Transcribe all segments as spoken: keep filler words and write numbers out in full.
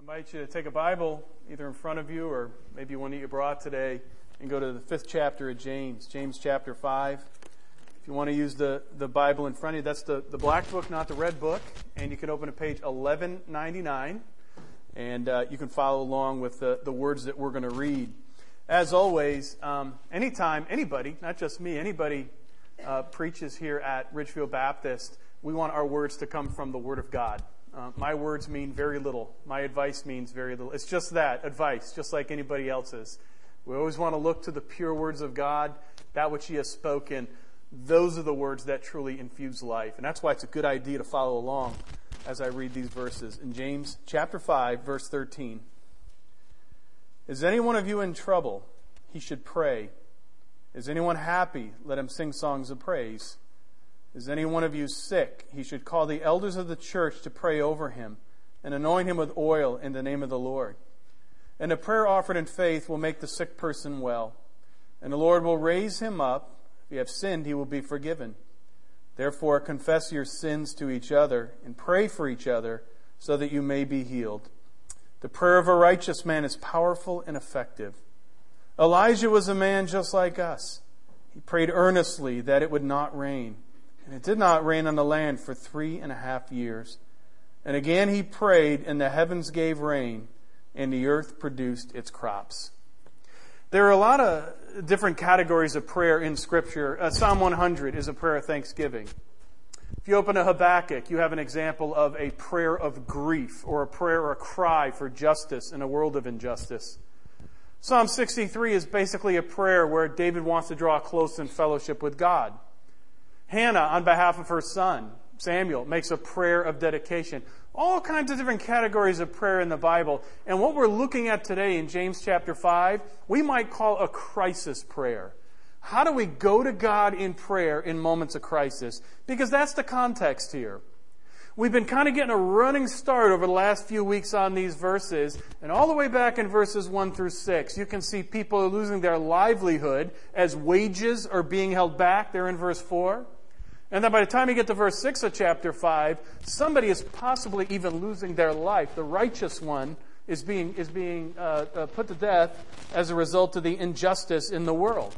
invite you to take a Bible either in front of you or maybe one that you brought today and go to the fifth chapter of James, James chapter five. If you want to use the, the Bible in front of you, that's the, the black book, not the red book. And you can open to page eleven ninety-nine. And uh, you can follow along with the, the words that we're going to read. As always, um, anytime anybody, not just me, anybody uh, preaches here at Ridgefield Baptist, we want our words to come from the Word of God. Uh, my words mean very little. My advice means very little. It's just that, advice, just like anybody else's. We always want to look to the pure words of God, that which He has spoken. Those are the words that truly infuse life. And that's why it's a good idea to follow along as I read these verses. In James chapter five, verse thirteen. Is any one of you in trouble? He should pray. Is anyone happy? Let him sing songs of praise. Is any one of you sick? He should call the elders of the church to pray over him and anoint him with oil in the name of the Lord. And a prayer offered in faith will make the sick person well. And the Lord will raise him up. If you have sinned, he will be forgiven. Therefore, confess your sins to each other and pray for each other so that you may be healed. The prayer of a righteous man is powerful and effective. Elijah was a man just like us. He prayed earnestly that it would not rain. And it did not rain on the land for three and a half years. And again he prayed, and the heavens gave rain, and the earth produced its crops. There are a lot of different categories of prayer in Scripture. Uh, Psalm one hundred is a prayer of thanksgiving. If you open to Habakkuk, you have an example of a prayer of grief, or a prayer or a cry for justice in a world of injustice. Psalm sixty-three is basically a prayer where David wants to draw close in fellowship with God. Hannah, on behalf of her son, Samuel, makes a prayer of dedication. All kinds of different categories of prayer in the Bible. And what we're looking at today in James chapter five, we might call a crisis prayer. How do we go to God in prayer in moments of crisis? Because that's the context here. We've been kind of getting a running start over the last few weeks on these verses. And all the way back in verses one through six, you can see people are losing their livelihood as wages are being held back. They're in verse four. And then by the time you get to verse six of chapter five, somebody is possibly even losing their life. The righteous one is being, is being uh, uh, put to death as a result of the injustice in the world.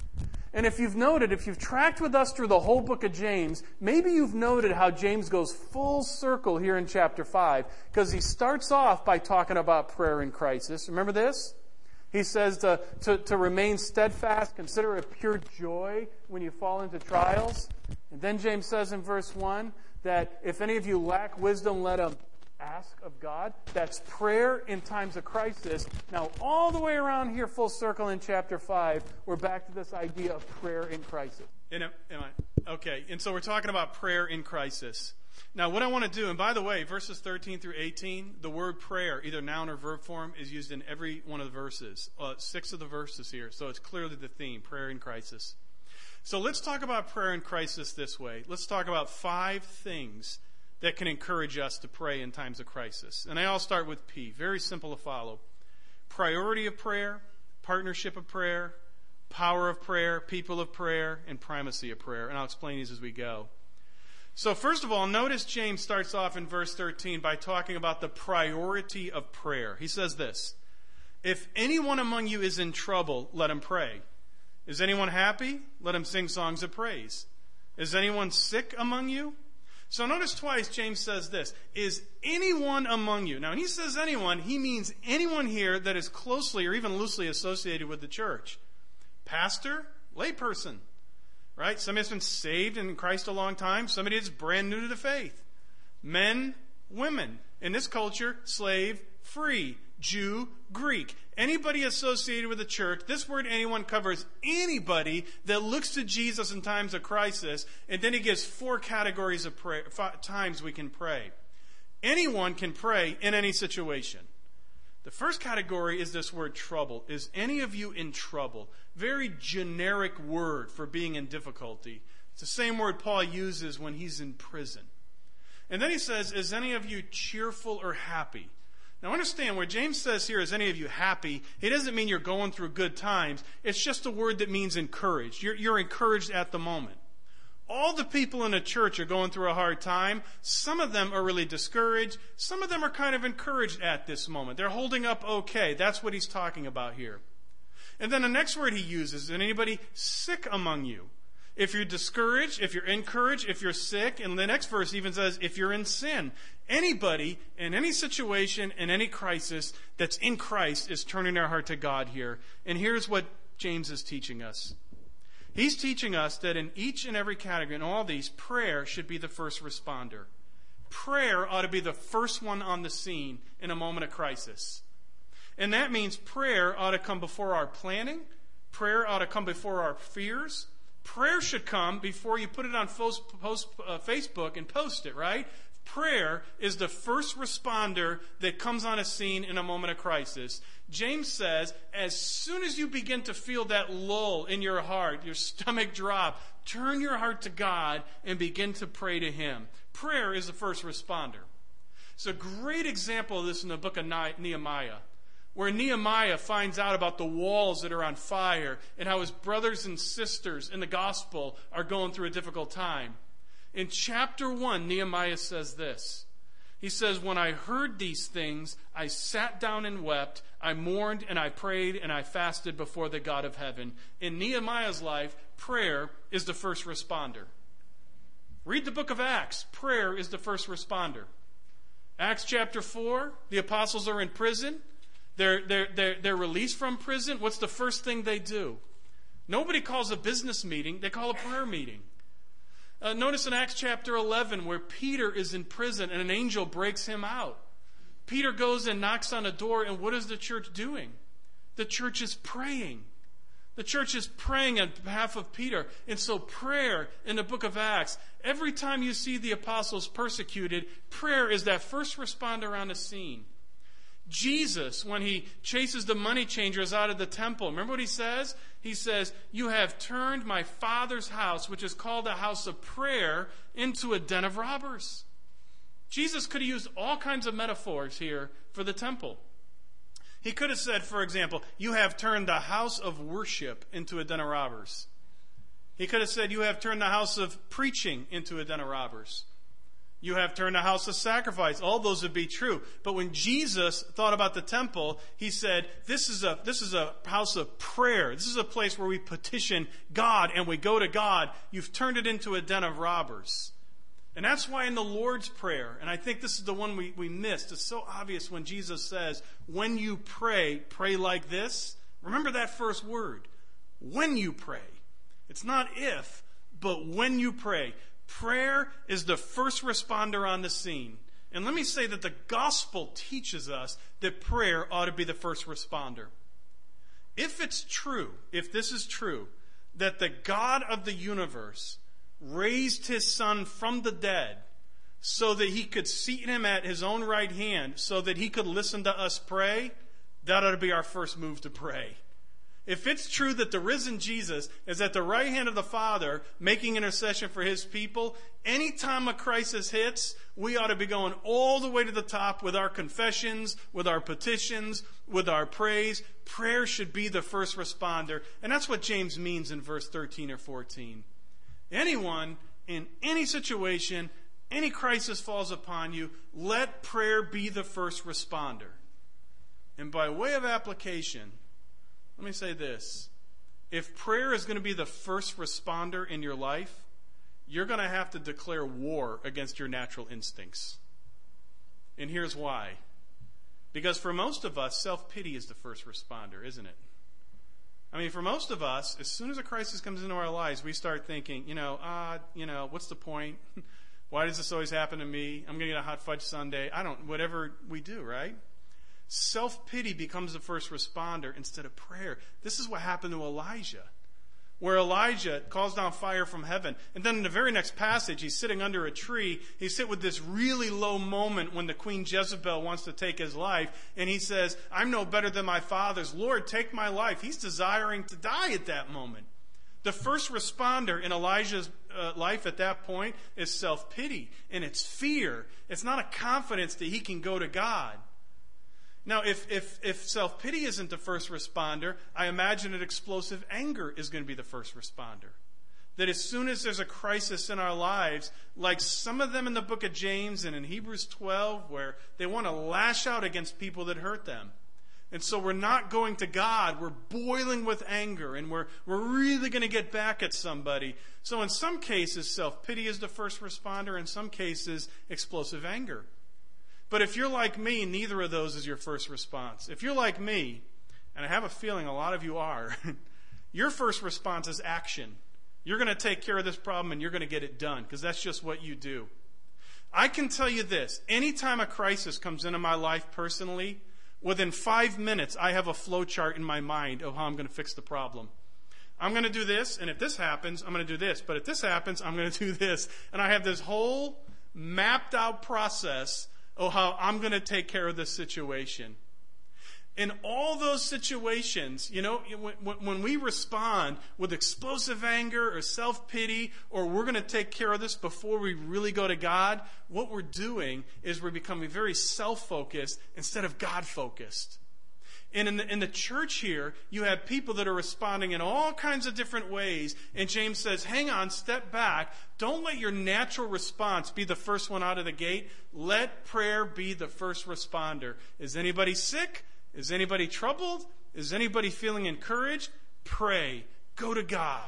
And if you've noted, if you've tracked with us through the whole book of James, maybe you've noted how James goes full circle here in chapter five, because he starts off by talking about prayer in crisis. Remember this? He says to, to, to remain steadfast, consider it pure joy when you fall into trials. And then James says in verse one that if any of you lack wisdom, let him ask of God. That's prayer in times of crisis. Now, all the way around here, full circle in chapter five, we're back to this idea of prayer in crisis. Am I? Okay, and so we're talking about prayer in crisis. Now, what I want to do, and by the way, verses thirteen through eighteen, the word prayer, either noun or verb form, is used in every one of the verses. Uh, six of the verses here, so it's clearly the theme, prayer in crisis. So let's talk about prayer in crisis this way. Let's talk about five things that can encourage us to pray in times of crisis. And I all start with P, very simple to follow. Priority of prayer, partnership of prayer, power of prayer, people of prayer, and primacy of prayer. And I'll explain these as we go. So first of all, notice James starts off in verse thirteen by talking about the priority of prayer. He says this, if anyone among you is in trouble, let him pray. Is anyone happy? Let him sing songs of praise. Is anyone sick among you? So notice twice James says this, is anyone among you? Now when he says anyone, he means anyone here that is closely or even loosely associated with the church. Pastor, layperson. Right? Somebody that's been saved in Christ a long time. Somebody that's brand new to the faith. Men, women. In this culture, slave, free, Jew, Greek. Anybody associated with the church. This word anyone covers anybody that looks to Jesus in times of crisis. And then he gives four categories of prayer, five times we can pray. Anyone can pray in any situation. The first category is this word trouble. Is any of you in trouble? Very generic word for being in difficulty. It's the same word Paul uses when he's in prison. And then he says, is any of you cheerful or happy? Now understand, where James says here, is any of you happy, it doesn't mean you're going through good times. It's just a word that means encouraged. You're, you're encouraged at the moment. All the people in a church are going through a hard time. Some of them are really discouraged. Some of them are kind of encouraged at this moment. They're holding up okay. That's what he's talking about here. And then the next word he uses, is anybody sick among you? If you're discouraged, if you're encouraged, if you're sick, and the next verse even says, if you're in sin. Anybody in any situation, in any crisis that's in Christ is turning their heart to God here. And here's what James is teaching us. He's teaching us that in each and every category, in all these, prayer should be the first responder. Prayer ought to be the first one on the scene in a moment of crisis. And that means prayer ought to come before our planning. Prayer ought to come before our fears. Prayer should come before you put it on post, post, uh, Facebook and post it, right? Prayer is the first responder that comes on a scene in a moment of crisis. James says, as soon as you begin to feel that lull in your heart, your stomach drop, turn your heart to God and begin to pray to Him. Prayer is the first responder. It's a great example of this in the book of Nehemiah, where Nehemiah finds out about the walls that are on fire and how his brothers and sisters in the gospel are going through a difficult time. In chapter one, Nehemiah says this. He says, when I heard these things, I sat down and wept. I mourned and I prayed and I fasted before the God of heaven. In Nehemiah's life, prayer is the first responder. Read the book of Acts. Prayer is the first responder. Acts chapter four, the apostles are in prison. They're, they're, they're, they're released from prison. What's the first thing they do? Nobody calls a business meeting. They call a prayer meeting. Uh, notice in Acts chapter eleven where Peter is in prison and an angel breaks him out. Peter goes and knocks on a door, and what is the church doing? The church is praying. The church is praying on behalf of Peter. And so prayer in the book of Acts, every time you see the apostles persecuted, prayer is that first responder on the scene. Jesus, when he chases the money changers out of the temple, remember what he says? He says, you have turned my Father's house, which is called a house of prayer, into a den of robbers. Jesus could have used all kinds of metaphors here for the temple. He could have said, for example, you have turned the house of worship into a den of robbers. He could have said, you have turned the house of preaching into a den of robbers. You have turned a house of sacrifice. All those would be true. But when Jesus thought about the temple, he said, this is a, this is a house of prayer. This is a place where we petition God and we go to God. You've turned it into a den of robbers. And that's why in the Lord's Prayer, and I think this is the one we, we missed, it's so obvious when Jesus says, when you pray, pray like this. Remember that first word. When you pray. It's not if, but when you pray. Prayer is the first responder on the scene. And let me say that the gospel teaches us that prayer ought to be the first responder. If it's true, if this is true, that the God of the universe raised his Son from the dead so that he could seat him at his own right hand so that he could listen to us pray, that ought to be our first move to pray. If it's true that the risen Jesus is at the right hand of the Father making intercession for his people, anytime a crisis hits, we ought to be going all the way to the top with our confessions, with our petitions, with our praise. Prayer should be the first responder. And that's what James means in verse thirteen or fourteen. Anyone, in any situation, any crisis falls upon you, let prayer be the first responder. And by way of application, let me say this. If prayer is going to be the first responder in your life, you're going to have to declare war against your natural instincts. And here's why. Because for most of us, self-pity is the first responder, isn't it? I mean, for most of us, as soon as a crisis comes into our lives, we start thinking, you know, ah, you know, what's the point? Why does this always happen to me? I'm going to get a hot fudge sundae. I don't, whatever we do, right? Self-pity becomes the first responder instead of prayer. This is what happened to Elijah, where Elijah calls down fire from heaven. And then in the very next passage, he's sitting under a tree. He's sitting with this really low moment when the Queen Jezebel wants to take his life. And he says, I'm no better than my fathers. Lord, take my life. He's desiring to die at that moment. The first responder in Elijah's uh, life at that point is self-pity. And it's fear. It's not a confidence that he can go to God. Now, if, if, if self-pity isn't the first responder, I imagine that explosive anger is going to be the first responder. that as soon as there's a crisis in our lives, like some of them in the book of James and in Hebrews twelve, where they want to lash out against people that hurt them. And so we're not going to God. We're boiling with anger, and we're, we're really going to get back at somebody. So in some cases, self-pity is the first responder. In some cases, explosive anger. But if you're like me, neither of those is your first response. If you're like me, and I have a feeling a lot of you are, your first response is action. You're going to take care of this problem and you're going to get it done, because that's just what you do. I can tell you this. Anytime a crisis comes into my life personally, within five minutes, I have a flow chart in my mind of how I'm going to fix the problem. I'm going to do this, and if this happens, I'm going to do this. But if this happens, I'm going to do this. And I have this whole mapped out process of how I'm going to take care of this situation. In all those situations, you know, when, when we respond with explosive anger or self-pity, or we're going to take care of this before we really go to God, what we're doing is we're becoming very self-focused instead of God-focused. And in the, in the church here, you have people that are responding in all kinds of different ways. And James says, hang on, step back. Don't let your natural response be the first one out of the gate. Let prayer be the first responder. Is anybody sick? Is anybody troubled? Is anybody feeling encouraged? Pray. Go to God.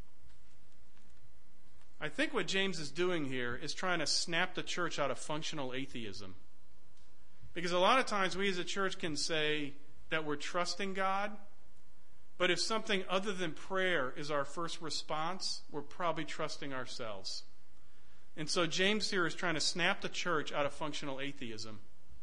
I think what James is doing here is trying to snap the church out of functional atheism. Because a lot of times we as a church can say that we're trusting God, but if something other than prayer is our first response, we're probably trusting ourselves. And so James here is trying to snap the church out of functional atheism.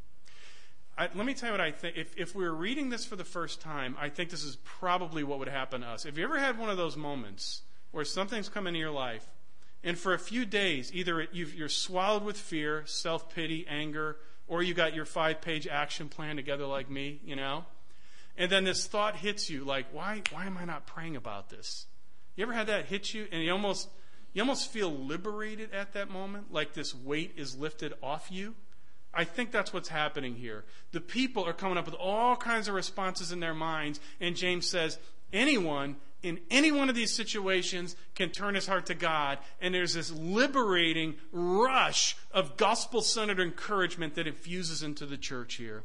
I, let me tell you what I think. If, if we were reading this for the first time, I think this is probably what would happen to us. Have you ever had one of those moments where something's come into your life, and for a few days, either it, you've, you're swallowed with fear, self-pity, anger, or you got your five-page action plan together like me, you know? And then this thought hits you like, why, why am I not praying about this? You ever had that hit you, and you almost, you almost feel liberated at that moment, like this weight is lifted off you? I think that's what's happening here. The people are coming up with all kinds of responses in their minds, and James says, anyone in any one of these situations can turn his heart to God, and there's this liberating rush of gospel-centered encouragement that infuses into the church here.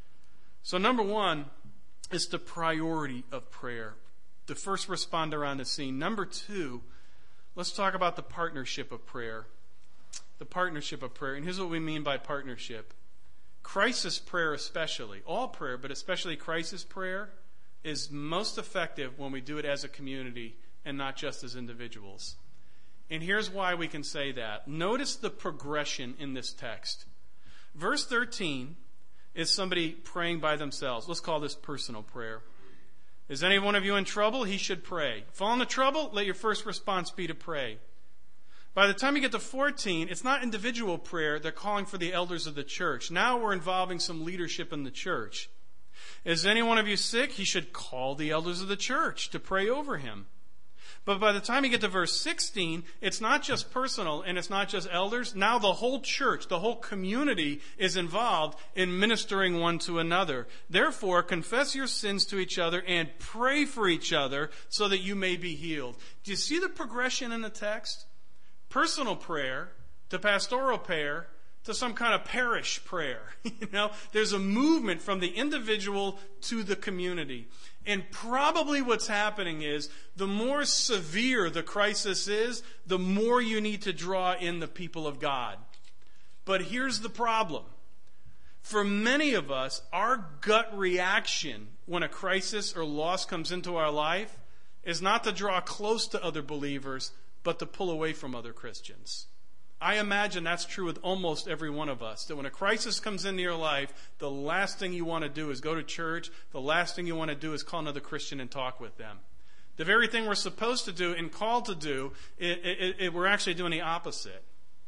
So number one is the priority of prayer, the first responder on the scene. Number two, let's talk about the partnership of prayer. The partnership of prayer. And here's what we mean by partnership. Crisis prayer especially, all prayer, but especially crisis prayer, is most effective when we do it as a community and not just as individuals. And here's why we can say that. Notice the progression in this text. Verse thirteen is somebody praying by themselves. Let's call this personal prayer. Is any one of you in trouble? He should pray. Fall into trouble? Let your first response be to pray. By the time you get to fourteen, it's not individual prayer. They're calling for the elders of the church. Now we're involving some leadership in the church. Is any one of you sick? He should call the elders of the church to pray over him. But by the time you get to verse sixteen, it's not just personal and it's not just elders. Now the whole church, the whole community is involved in ministering one to another. Therefore, confess your sins to each other and pray for each other so that you may be healed. Do you see the progression in the text? Personal prayer to pastoral prayer to some kind of parish prayer. You know, there's a movement from the individual to the community. And probably what's happening is the more severe the crisis is, the more you need to draw in the people of God. But here's the problem. For many of us, our gut reaction when a crisis or loss comes into our life is not to draw close to other believers, but to pull away from other Christians. I imagine that's true with almost every one of us, that when a crisis comes into your life, the last thing you want to do is go to church. The last thing you want to do is call another Christian and talk with them. The very thing we're supposed to do and called to do, it, it, it, we're actually doing the opposite.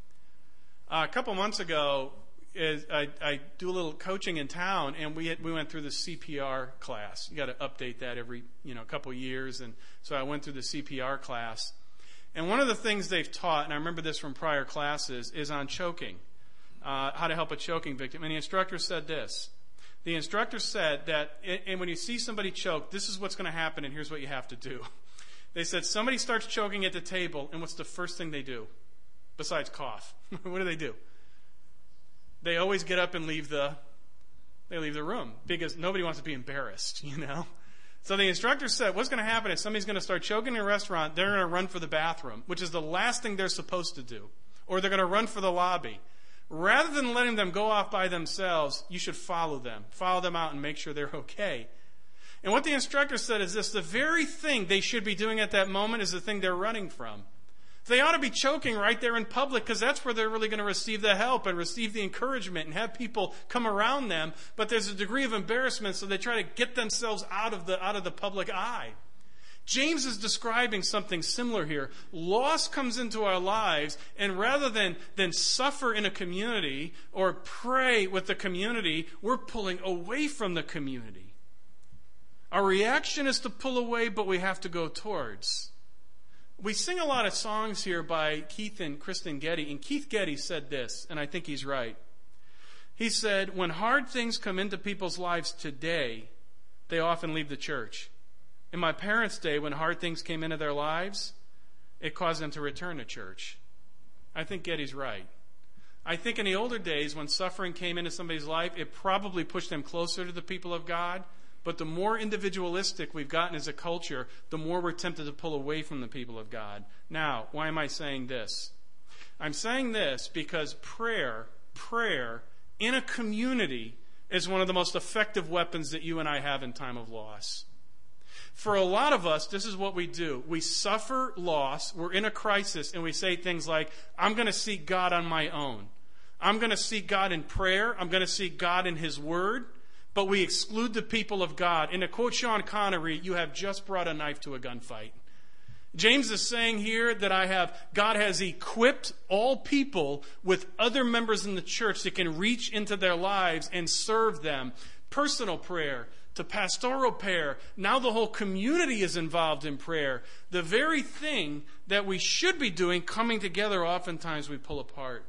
Uh, a couple months ago, is, I, I do a little coaching in town, and we had, we went through the C P R class. You got to update that every you know couple years, and so I went through the C P R class. And one of the things they've taught, and I remember this from prior classes, is on choking, uh, how to help a choking victim. And the instructor said this. The instructor said that, and when you see somebody choke, this is what's going to happen, and here's what you have to do. They said somebody starts choking at the table, and what's the first thing they do? Besides cough. What do they do? They always get up and leave the they leave the room because nobody wants to be embarrassed, you know. So the instructor said, what's going to happen if somebody's going to start choking in a restaurant, they're going to run for the bathroom, which is the last thing they're supposed to do. Or they're going to run for the lobby. Rather than letting them go off by themselves, you should follow them. Follow them out and make sure they're okay. And what the instructor said is this: the very thing they should be doing at that moment is the thing they're running from. They ought to be choking right there in public because that's where they're really going to receive the help and receive the encouragement and have people come around them. But there's a degree of embarrassment, so they try to get themselves out of the out of the public eye. James is describing something similar here. Loss comes into our lives, and rather than, than suffer in a community or pray with the community, we're pulling away from the community. Our reaction is to pull away, but we have to go towards. We sing a lot of songs here by Keith and Kristen Getty, and Keith Getty said this, and I think he's right. He said, when hard things come into people's lives today, they often leave the church. In my parents' day, when hard things came into their lives, it caused them to return to church. I think Getty's right. I think in the older days, when suffering came into somebody's life, it probably pushed them closer to the people of God. But the more individualistic we've gotten as a culture, the more we're tempted to pull away from the people of God. Now, why am I saying this? I'm saying this because prayer, prayer in a community is one of the most effective weapons that you and I have in time of loss. For a lot of us, this is what we do. We suffer loss, we're in a crisis, and we say things like, I'm going to seek God on my own. I'm going to seek God in prayer. I'm going to seek God in His Word. But we exclude the people of God. And to quote Sean Connery, you have just brought a knife to a gunfight. James is saying here that I have God has equipped all people with other members in the church that can reach into their lives and serve them. Personal prayer to pastoral prayer. Now the whole community is involved in prayer. The very thing that we should be doing, coming together, oftentimes we pull apart.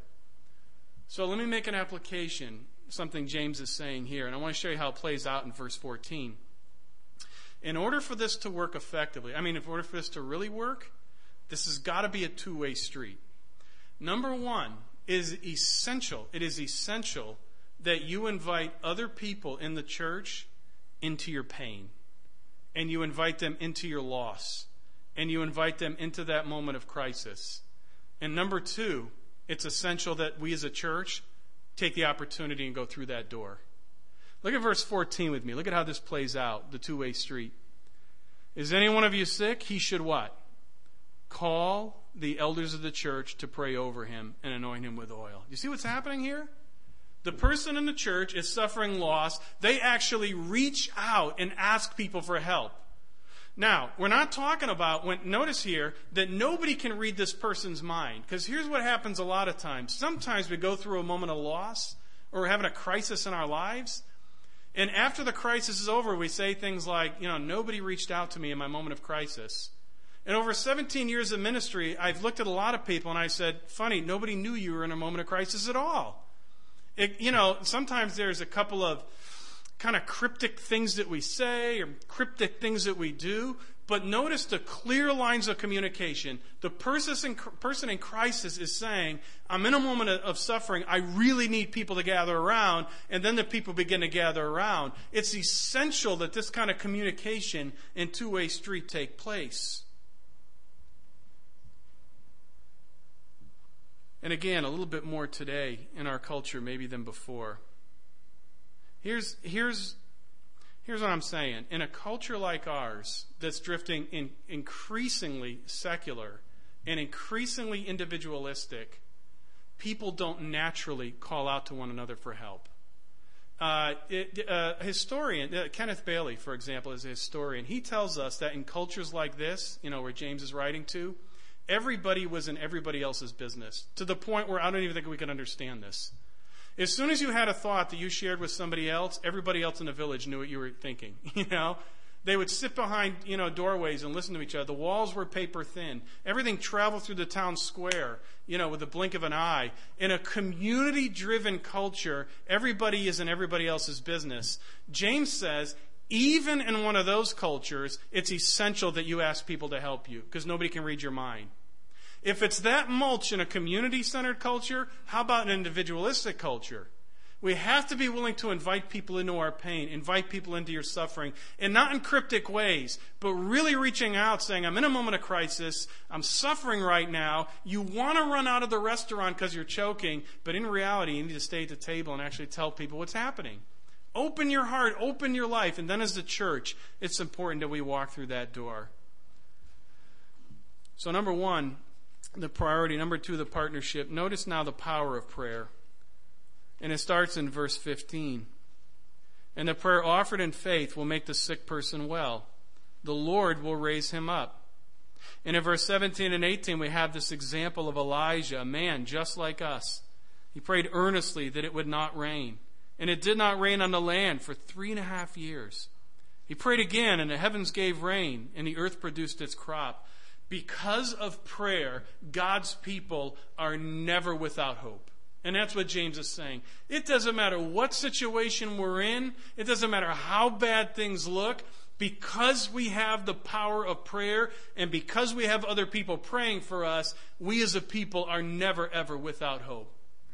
So let me make an application. Something James is saying here, and I want to show you how it plays out in verse fourteen. In order for this to work effectively, I mean, in order for this to really work, this has got to be a two-way street. Number one is essential. It is essential that you invite other people in the church into your pain, and you invite them into your loss, and you invite them into that moment of crisis. And number two, it's essential that we as a church take the opportunity and go through that door. Look at verse fourteen with me. Look at how this plays out, the two-way street. Is any one of you sick? He should what? Call the elders of the church to pray over him and anoint him with oil. You see what's happening here? The person in the church is suffering loss. They actually reach out and ask people for help. Now, we're not talking about, when, notice here, that nobody can read this person's mind. Because here's what happens a lot of times. Sometimes we go through a moment of loss, or we're having a crisis in our lives. And after the crisis is over, we say things like, you know, nobody reached out to me in my moment of crisis. And over seventeen years of ministry, I've looked at a lot of people and I said, funny, nobody knew you were in a moment of crisis at all. It, you know, sometimes there's a couple of kind of cryptic things that we say or cryptic things that we do. But notice the clear lines of communication. The person in, person in crisis is saying, I'm in a moment of suffering. I really need people to gather around. And then the people begin to gather around. It's essential that this kind of communication and two-way street take place. And again, a little bit more today in our culture maybe than before. Here's, here's, here's what I'm saying. In a culture like ours that's drifting in increasingly secular and increasingly individualistic, people don't naturally call out to one another for help. Uh, it, uh, a historian, uh, Kenneth Bailey, for example, is a historian. He tells us that in cultures like this, you know, where James is writing to, everybody was in everybody else's business to the point where I don't even think we can understand this. As soon as you had a thought that you shared with somebody else, everybody else in the village knew what you were thinking. You know, they would sit behind, you know, doorways and listen to each other. The walls were paper thin. Everything traveled through the town square, you know, with the blink of an eye. In a community-driven culture, everybody is in everybody else's business. James says, even in one of those cultures, it's essential that you ask people to help you because nobody can read your mind. If it's that mulch in a community-centered culture, how about an individualistic culture? We have to be willing to invite people into our pain, invite people into your suffering, and not in cryptic ways, but really reaching out, saying, I'm in a moment of crisis, I'm suffering right now, you want to run out of the restaurant because you're choking, but in reality, you need to stay at the table and actually tell people what's happening. Open your heart, open your life, and then as the church, it's important that we walk through that door. So number one, the priority. Number two, the partnership. Notice now the power of prayer. And it starts in verse fifteen. And the prayer offered in faith will make the sick person well. The Lord will raise him up. And in verse seventeen and eighteen, we have this example of Elijah, a man just like us. He prayed earnestly that it would not rain. And it did not rain on the land for three and a half years. He prayed again, and the heavens gave rain, and the earth produced its crop. Because of prayer, God's people are never without hope. And that's what James is saying. It doesn't matter what situation we're in. It doesn't matter how bad things look. Because we have the power of prayer and because we have other people praying for us, we as a people are never, ever without hope.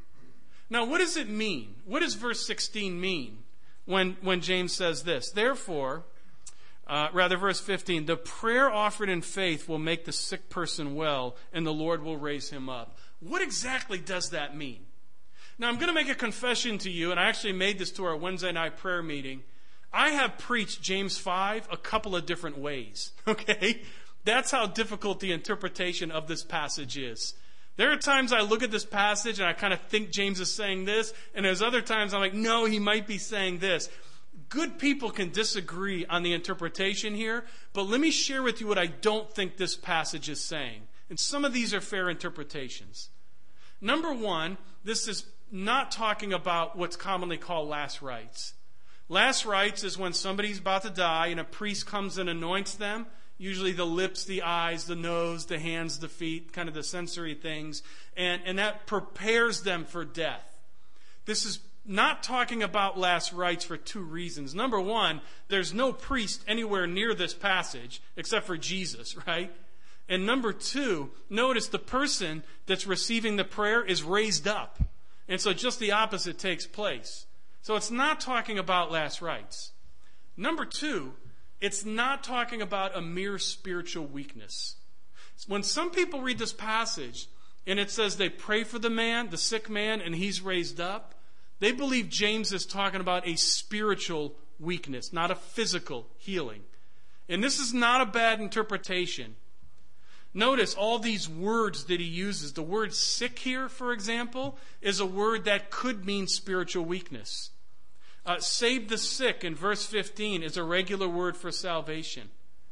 Now, what does it mean? What does verse sixteen mean when, when James says this? Therefore, uh, rather verse fifteen, the prayer offered in faith will make the sick person well, and the Lord will raise him up. What exactly does that mean? Now, I'm going to make a confession to you, and I actually made this to our Wednesday night prayer meeting. I have preached James five a couple of different ways, okay? That's how difficult the interpretation of this passage is. There are times I look at this passage and I kind of think James is saying this, and there's other times I'm like, no, he might be saying this. Good people can disagree on the interpretation here, but let me share with you what I don't think this passage is saying. And some of these are fair interpretations. Number one, this is not talking about what's commonly called last rites. Last rites is when somebody's about to die and a priest comes and anoints them, usually the lips, the eyes, the nose, the hands, the feet, kind of the sensory things, and, and that prepares them for death. This is not talking about last rites for two reasons. Number one, there's no priest anywhere near this passage except for Jesus, right? And number two, notice the person that's receiving the prayer is raised up. And so just the opposite takes place. So it's not talking about last rites. Number two, it's not talking about a mere spiritual weakness. When some people read this passage and it says they pray for the man, the sick man, and he's raised up, they believe James is talking about a spiritual weakness, not a physical healing. And this is not a bad interpretation. Notice all these words that he uses. The word sick here, for example, is a word that could mean spiritual weakness. Uh, save the sick in verse fifteen is a regular word for salvation.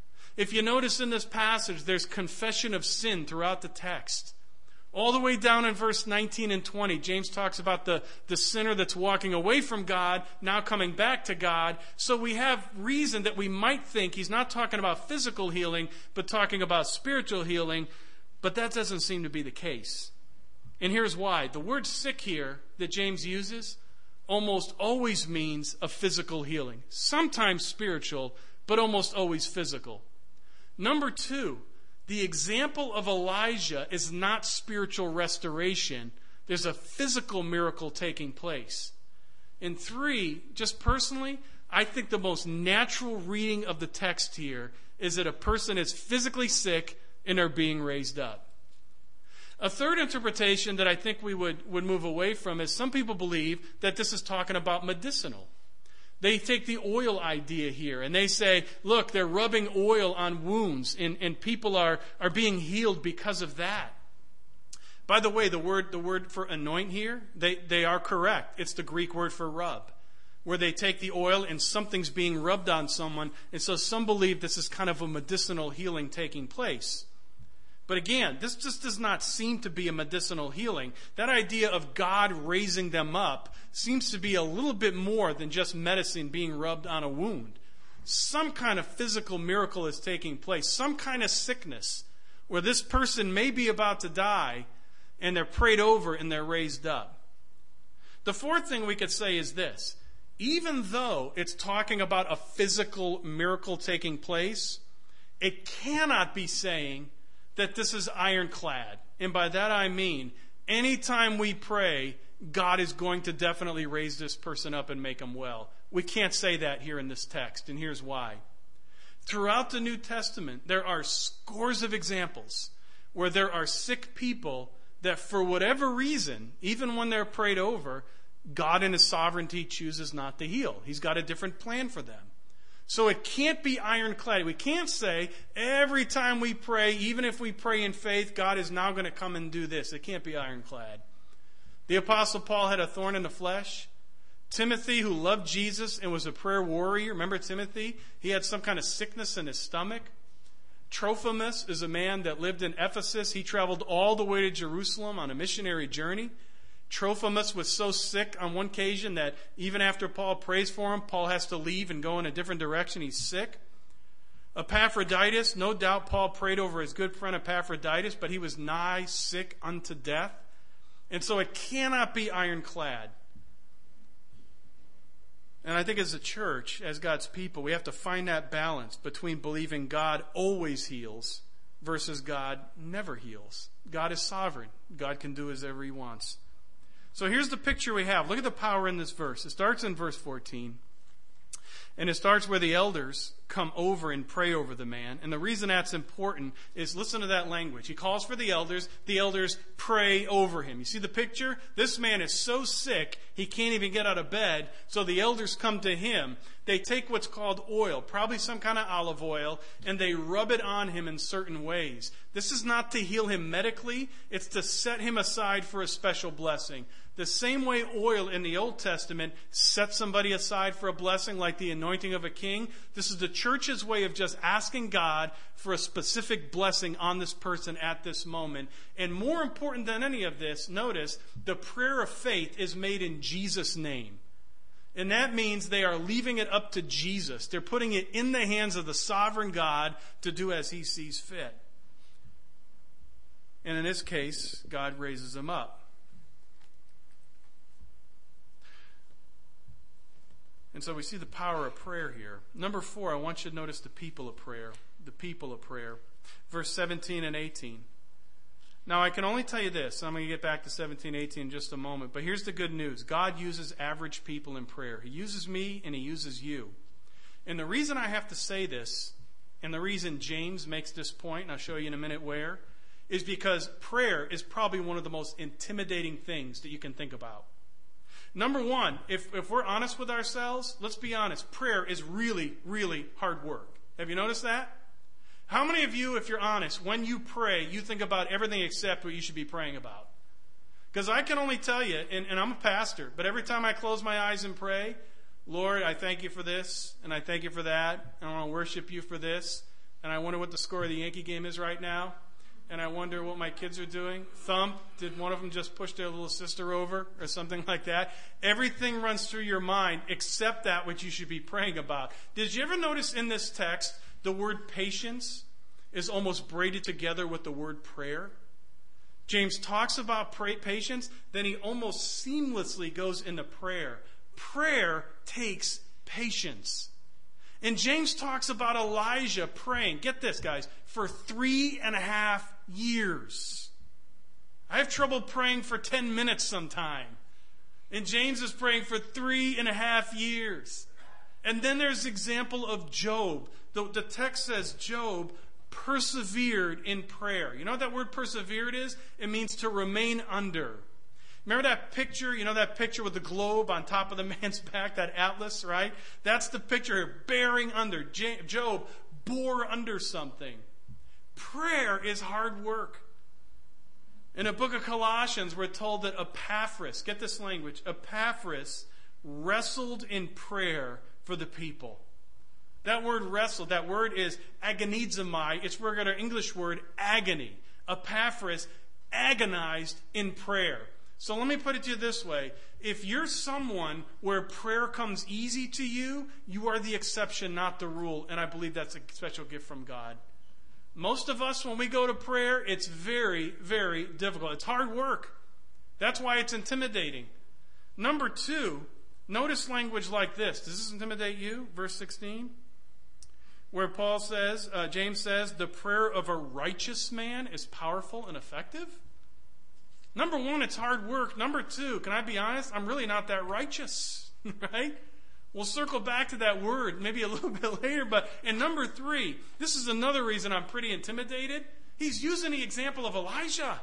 If you notice in this passage, there's confession of sin throughout the text. All the way down in verse nineteen and twenty, James talks about the, the sinner that's walking away from God, now coming back to God. So we have reason that we might think he's not talking about physical healing, but talking about spiritual healing. But that doesn't seem to be the case. And here's why. The word sick here that James uses almost always means a physical healing. Sometimes spiritual, but almost always physical. Number two, the example of Elijah is not spiritual restoration. There's a physical miracle taking place. And three, just personally, I think the most natural reading of the text here is that a person is physically sick and are being raised up. A third interpretation that I think we would, would move away from is some people believe that this is talking about medicinal. They take the oil idea here and they say, look, they're rubbing oil on wounds and, and people are, are being healed because of that. By the way, the word the word for anoint here, they, they are correct. It's the Greek word for rub, where they take the oil and something's being rubbed on someone. And so some believe this is kind of a medicinal healing taking place. But again, this just does not seem to be a medicinal healing. That idea of God raising them up seems to be a little bit more than just medicine being rubbed on a wound. Some kind of physical miracle is taking place, some kind of sickness where this person may be about to die and they're prayed over and they're raised up. The fourth thing we could say is this. even though it's talking about a physical miracle taking place, it cannot be saying that this is ironclad. And by that I mean, anytime we pray, God is going to definitely raise this person up and make them well. We can't say that here in this text, and here's why. Throughout the New Testament, there are scores of examples where there are sick people that for whatever reason, even when they're prayed over, God in His sovereignty chooses not to heal. He's got a different plan for them. So it can't be ironclad. We can't say every time we pray, even if we pray in faith, God is now going to come and do this. It can't be ironclad. The Apostle Paul had a thorn in the flesh. Timothy, who loved Jesus and was a prayer warrior, remember Timothy? He had some kind of sickness in his stomach. Trophimus is a man that lived in Ephesus. He traveled all the way to Jerusalem on a missionary journey. Trophimus was so sick on one occasion that even after Paul prays for him, Paul has to leave and go in a different direction. He's sick. Epaphroditus, no doubt Paul prayed over his good friend Epaphroditus, but he was nigh sick unto death. And so it cannot be ironclad. And I think as a church, as God's people, we have to find that balance between believing God always heals versus God never heals. God is sovereign. God can do whatever He wants. So here's the picture we have. Look at the power in this verse. It starts in verse fourteen. And it starts where the elders come over and pray over the man. And the reason that's important is listen to that language. He calls for the elders. The elders pray over him. You see the picture? This man is so sick, he can't even get out of bed. So the elders come to him. They take what's called oil, probably some kind of olive oil, and they rub it on him in certain ways. This is not to heal him medically. It's to set him aside for a special blessing. The same way oil in the Old Testament sets somebody aside for a blessing like the anointing of a king, this is the church's way of just asking God for a specific blessing on this person at this moment. And more important than any of this, notice, the prayer of faith is made in Jesus' name. And that means they are leaving it up to Jesus. They're putting it in the hands of the sovereign God to do as He sees fit. And in this case, God raises him up. And so we see the power of prayer here. Number four, I want you to notice the people of prayer. The people of prayer. Verse seventeen and eighteen. Now, I can only tell you this. I'm going to get back to seventeen, eighteen in just a moment. But here's the good news. God uses average people in prayer. He uses me and He uses you. And the reason I have to say this, and the reason James makes this point, and I'll show you in a minute where, is because prayer is probably one of the most intimidating things that you can think about. Number one, if, if we're honest with ourselves, let's be honest, prayer is really, really hard work. Have you noticed that? How many of you, if you're honest, when you pray, you think about everything except what you should be praying about? Because I can only tell you, and, and I'm a pastor, but every time I close my eyes and pray, Lord, I thank You for this, and I thank You for that, and I want to worship You for this, and I wonder what the score of the Yankee game is right now, and I wonder what my kids are doing. Thump, did one of them just push their little sister over or something like that? Everything runs through your mind except that which you should be praying about. Did you ever notice in this text the word patience is almost braided together with the word prayer? James talks about pray, patience, then he almost seamlessly goes into prayer. Prayer takes patience. And James talks about Elijah praying, get this guys, for three and a half years. I have trouble praying for ten minutes sometime. And James is praying for three and a half years. And then there's the example of Job. The, the text says Job persevered in prayer. You know what that word persevered is? It means to remain under. Remember that picture, you know that picture with the globe on top of the man's back, that atlas, right? That's the picture here, bearing under. Job bore under something. Prayer is hard work. In the book of Colossians, we're told that Epaphras, get this language, Epaphras wrestled in prayer for the people. That word wrestled, that word is agonizomai. It's where we got our English word agony. Epaphras agonized in prayer. So let me put it to you this way. If you're someone where prayer comes easy to you, you are the exception, not the rule. And I believe that's a special gift from God. Most of us, when we go to prayer, it's very, very difficult. It's hard work. That's why it's intimidating. Number two, Notice language like this. Does this intimidate you? Verse sixteen, where Paul says, uh, James says, the prayer of a righteous man is powerful and effective. Number one, it's hard work. Number two, can I be honest? I'm really not that righteous, right? We'll circle back to that word maybe a little bit later. But and number three, this is another reason I'm pretty intimidated. He's using the example of Elijah.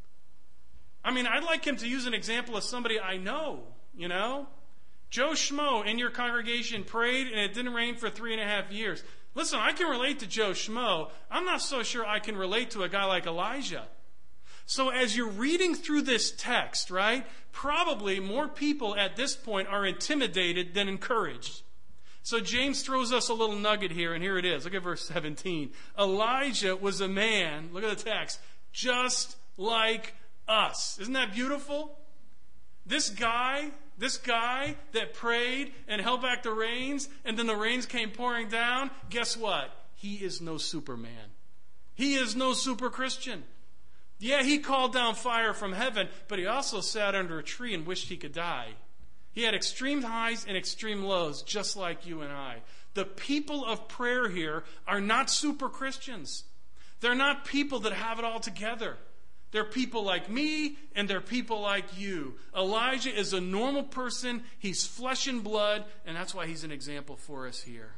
I mean, I'd like him to use an example of somebody I know, you know? Joe Schmo in your congregation prayed and it didn't rain for three and a half years. Listen, I can relate to Joe Schmo. I'm not so sure I can relate to a guy like Elijah. So as you're reading through this text, right, probably more people at this point are intimidated than encouraged. So James throws us a little nugget here, and here it is. Look at verse seventeen. Elijah was a man, look at the text, just like us. Isn't that beautiful? This guy, this guy that prayed and held back the rains, and then the rains came pouring down, guess what? He is no Superman. He is no super Christian. Yeah, he called down fire from heaven, but he also sat under a tree and wished he could die. He had extreme highs and extreme lows, just like you and I. The people of prayer here are not super Christians. They're not people that have it all together. They're people like me, and they're people like you. Elijah is a normal person. He's flesh and blood, and that's why he's an example for us here.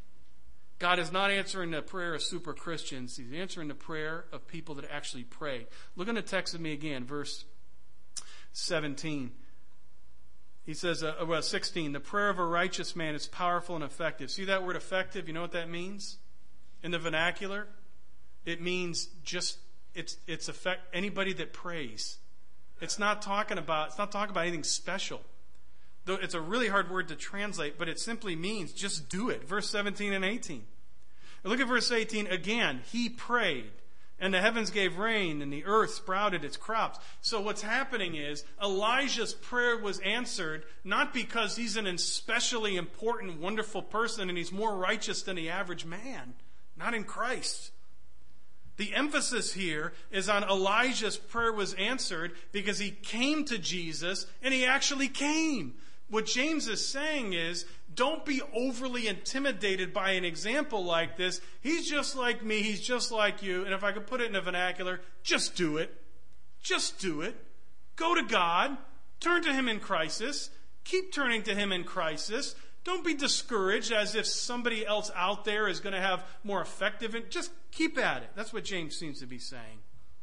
God is not answering the prayer of super Christians. He's answering the prayer of people that actually pray. Look in the text with me again, verse seventeen. He says, uh, well, sixteen, the prayer of a righteous man is powerful and effective. See that word effective? You know what that means? In the vernacular, it means just, it's it's effect, anybody that prays. It's not talking about, it's not talking about anything special. Though it's a really hard word to translate, but it simply means just do it. Verse seventeen and eighteen. And look at verse eighteen again. He prayed, and the heavens gave rain, and the earth sprouted its crops. So what's happening is Elijah's prayer was answered not because he's an especially important, wonderful person and he's more righteous than the average man. Not in Christ. The emphasis here is on Elijah's prayer was answered because he came to Jesus, and he actually came. What James is saying is, don't be overly intimidated by an example like this. He's just like me. He's just like you. And if I could put it in a vernacular, just do it. Just do it. Go to God. Turn to Him in crisis. Keep turning to Him in crisis. Don't be discouraged as if somebody else out there is going to have more effective. And just keep at it. That's what James seems to be saying.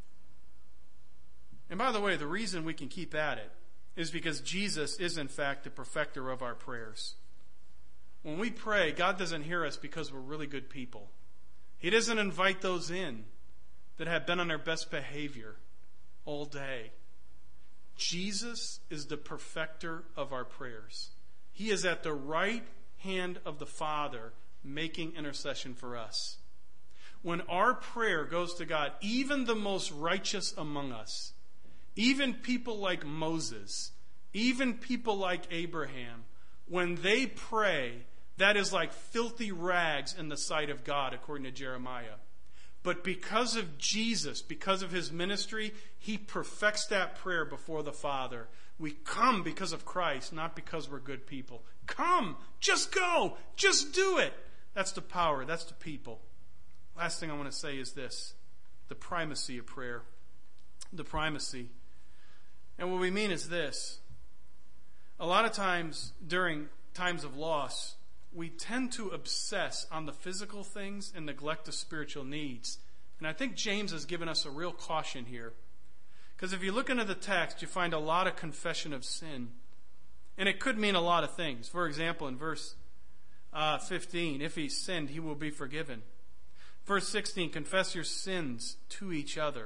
And by the way, the reason we can keep at it is because Jesus is, in fact, the perfecter of our prayers. When we pray, God doesn't hear us because we're really good people. He doesn't invite those in that have been on their best behavior all day. Jesus is the perfecter of our prayers. He is at the right hand of the Father making intercession for us. When our prayer goes to God, even the most righteous among us, even people like Moses, even people like Abraham, when they pray, that is like filthy rags in the sight of God, according to Jeremiah. But because of Jesus, because of His ministry, He perfects that prayer before the Father. We come because of Christ, not because we're good people. Come! Just go! Just do it! That's the power. That's the people. Last thing I want to say is this. The primacy of prayer. The primacy. And what we mean is this. A lot of times during times of loss, we tend to obsess on the physical things and neglect the spiritual needs. And I think James has given us a real caution here. Because if you look into the text, you find a lot of confession of sin. And it could mean a lot of things. For example, in verse uh, fifteen, if he sinned, he will be forgiven. Verse sixteen, confess your sins to each other.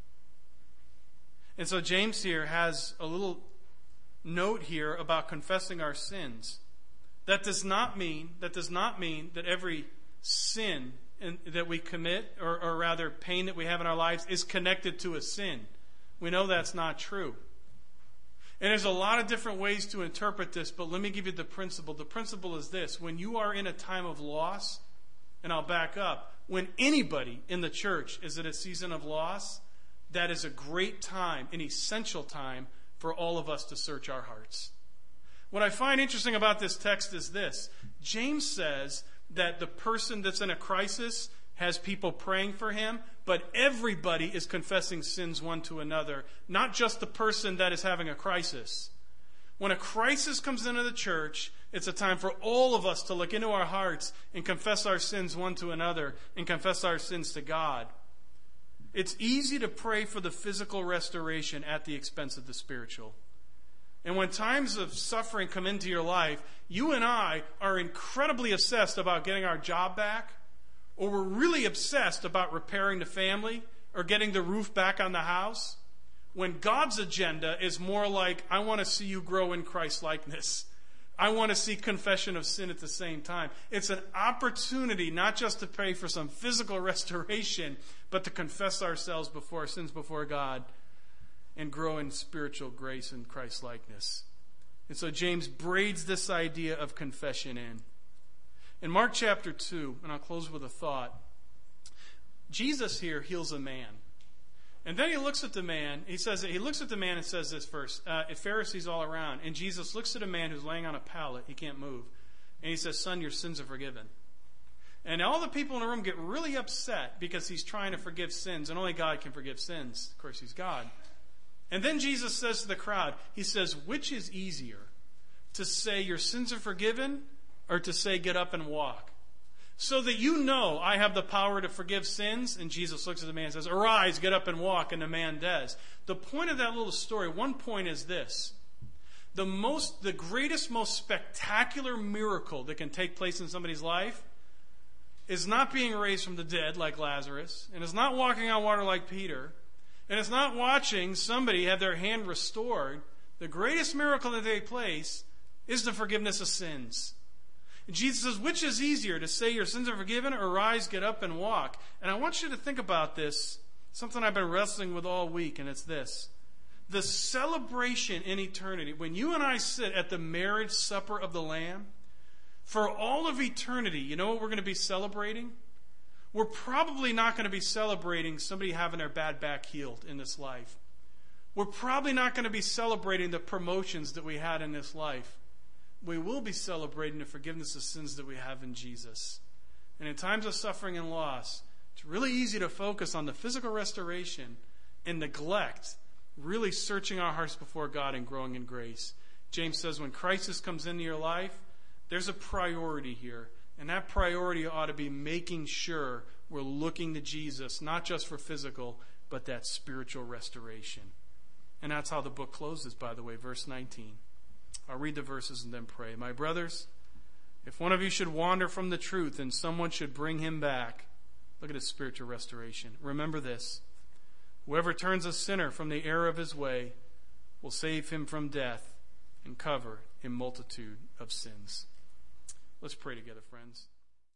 And so James here has a little note here about confessing our sins. That does not mean, that does not mean that every sin in, that we commit, or, or rather pain that we have in our lives, is connected to a sin. We know that's not true. And there's a lot of different ways to interpret this, but let me give you the principle. The principle is this. When you are in a time of loss, and I'll back up, when anybody in the church is in a season of loss, that is a great time, an essential time for all of us to search our hearts. What I find interesting about this text is this. James says that the person that's in a crisis has people praying for him, but everybody is confessing sins one to another, not just the person that is having a crisis. When a crisis comes into the church, it's a time for all of us to look into our hearts and confess our sins one to another and confess our sins to God. It's easy to pray for the physical restoration at the expense of the spiritual. And when times of suffering come into your life, you and I are incredibly obsessed about getting our job back, or we're really obsessed about repairing the family or getting the roof back on the house, when God's agenda is more like, I want to see you grow in Christ-likeness. I want to see confession of sin at the same time. It's an opportunity not just to pray for some physical restoration, but to confess ourselves before our sins before God and grow in spiritual grace and Christ-likeness. And so James braids this idea of confession in. In Mark chapter two, and I'll close with a thought, Jesus here heals a man. And then he looks at the man, he says, he looks at the man and says this first, uh, Pharisees all around, and Jesus looks at a man who's laying on a pallet, he can't move, and he says, son, your sins are forgiven. And all the people in the room get really upset because he's trying to forgive sins, and only God can forgive sins. Of course, he's God. And then Jesus says to the crowd, he says, which is easier, to say your sins are forgiven, or to say get up and walk? So that you know I have the power to forgive sins. And Jesus looks at the man and says, arise, get up and walk. And the man does. The point of that little story, one point is this. The most, the greatest, most spectacular miracle that can take place in somebody's life is not being raised from the dead like Lazarus, and is not walking on water like Peter, and it's not watching somebody have their hand restored. The greatest miracle that takes place is the forgiveness of sins. And Jesus says, which is easier, to say your sins are forgiven, or rise, get up, and walk? And I want you to think about this, something I've been wrestling with all week, and it's this. The celebration in eternity, when you and I sit at the marriage supper of the Lamb, for all of eternity, you know what we're going to be celebrating? We're probably not going to be celebrating somebody having their bad back healed in this life. We're probably not going to be celebrating the promotions that we had in this life. We will be celebrating the forgiveness of sins that we have in Jesus. And in times of suffering and loss, it's really easy to focus on the physical restoration and neglect really searching our hearts before God and growing in grace. James says when crisis comes into your life, there's a priority here. And that priority ought to be making sure we're looking to Jesus, not just for physical, but that spiritual restoration. And that's how the book closes, by the way, verse nineteen. I'll read the verses and then pray. My brothers, if one of you should wander from the truth and someone should bring him back, look at his spiritual restoration. Remember this. Whoever turns a sinner from the error of his way will save him from death and cover a multitude of sins. Let's pray together, friends.